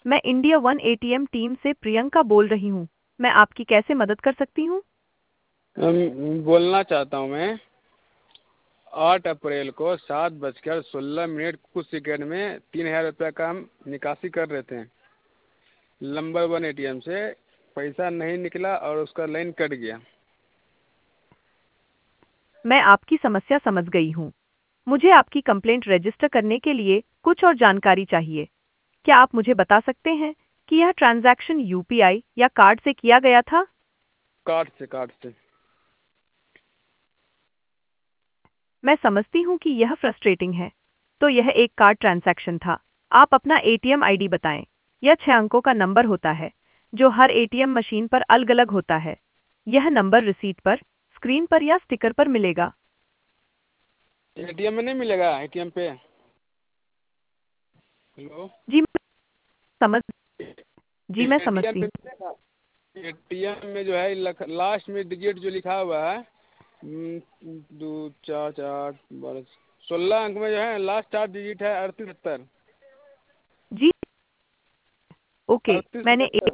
मैं India one ATM team से प्रियंका बोल रही हूँ। मैं आपकी कैसे मदद कर सकती हूँ? बोलना चाहता हूँ मैं 8 अप्रैल को 7:16 कुछ सेकंड में 3,000 रुपये का हम निकासी कर रहे थे नंबर 1 एटीएम से। पैसा नहीं निकला और उसका लाइन कट गया। मैं आपकी समस्या समझ गई हूँ। मुझे आपकी कंप्लेंट रजिस्टर करने के लिए कुछ और जानकारी चाहिए। क्या आप मुझे बता सकते हैं कि यह ट्रांजैक्शन यूपीआई या कार्ड से किया गया था? कार्ड से। मैं समझती हूँ कि यह फ्रस्ट्रेटिंग है। तो यह एक कार्ड ट्रांजैक्शन था। आप अपना एटीएम आईडी बताएं। यह 6 अंकों का नंबर होता है जो हर एटीएम मशीन पर अलग-अलग होता है। यह नंबर रिसीट पर, स्क्रीन पर या स्टिकर पर मिलेगा। एटीएम में नहीं मिलेगा? एटीएम पे। हेलो। जी मैं समझ जी मैं एटीएम समझती पे हूँ। मिलेगा? एटीएम में जो है लास्ट में डिजिट जो लिखा हुआ है 2 4 4 12 16 अंक में जो है लास्ट 4 डिजिट है 38 70। जी ओके। 38 70।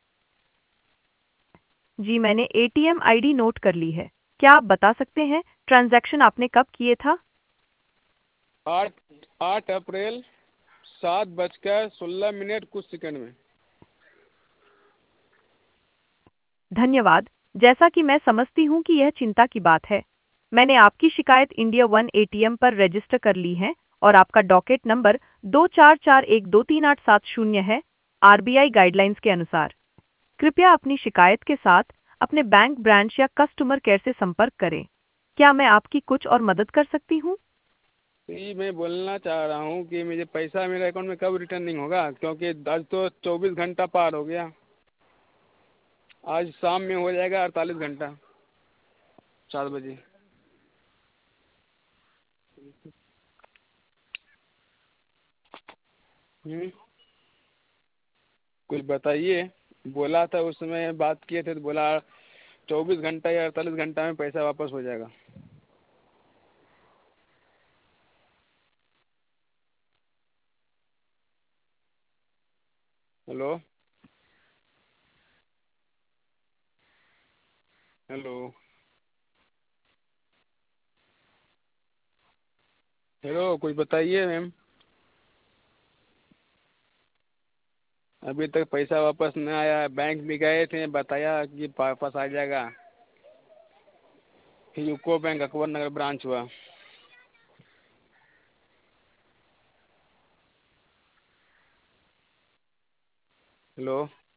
मैंने एटीएम आईडी नोट कर ली है। क्या आप बता सकते हैं ट्रांजैक्शन आपने कब किए था? 8 अप्रैल 7:16 कुछ सेकंड में। धन्यवाद। जैसा कि मैं समझती हूँ कि यह चिंता की बात है। मैंने आपकी शिकायत इंडिया वन एटीएम पर रजिस्टर कर ली है और आपका डॉकेट नंबर 24412387 है। आरबीआई गाइडलाइंस के अनुसार कृपया अपनी शिकायत के साथ अपने बैंक ब्रांच या कस्टमर केयर से संपर्क करें। क्या मैं आपकी कुछ और मदद कर सकती हूँ? जी मैं बोलना चाह रहा हूँ कि मुझे पैसा मेरे अकाउंट में कब रिटर्निंग होगा, क्योंकि आज तो 24 घंटा पार हो गया। आज शाम में हो जाएगा 48 घंटा 7 बजे। कुछ बताइए। बोला था उस समय बात किए थे तो बोला 24 घंटा या 48 घंटा में पैसा वापस हो जाएगा। हेलो। हेलो। हेलो कुछ बताइए मैम। अभी तक पैसा वापस नहीं आया है। बैंक भी गए थे, बताया कि वापस आ जाएगा। फिर UCO bank Akbar Nagar branch हुआ। Hello.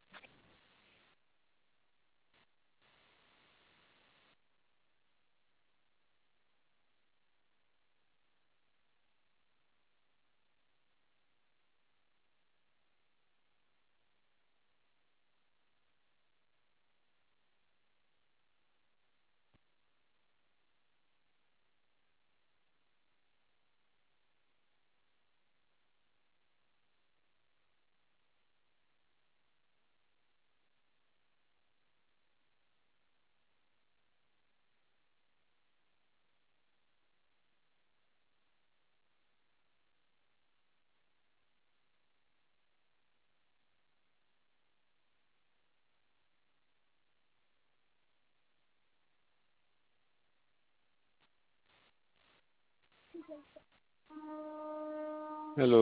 Hello.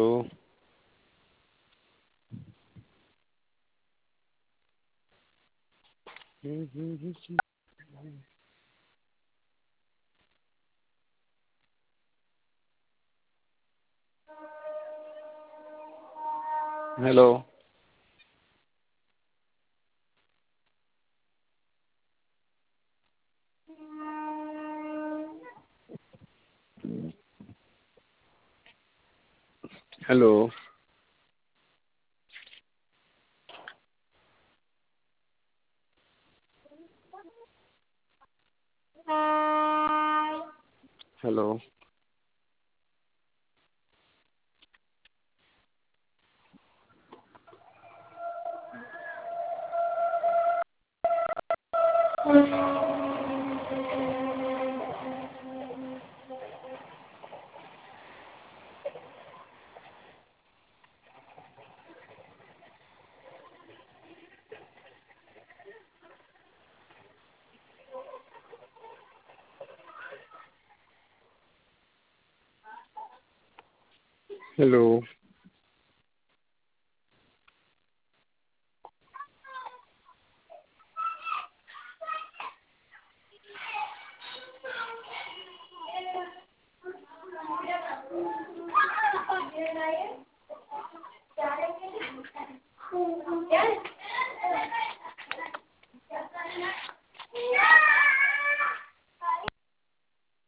Hello. Hello. Hello. Hello.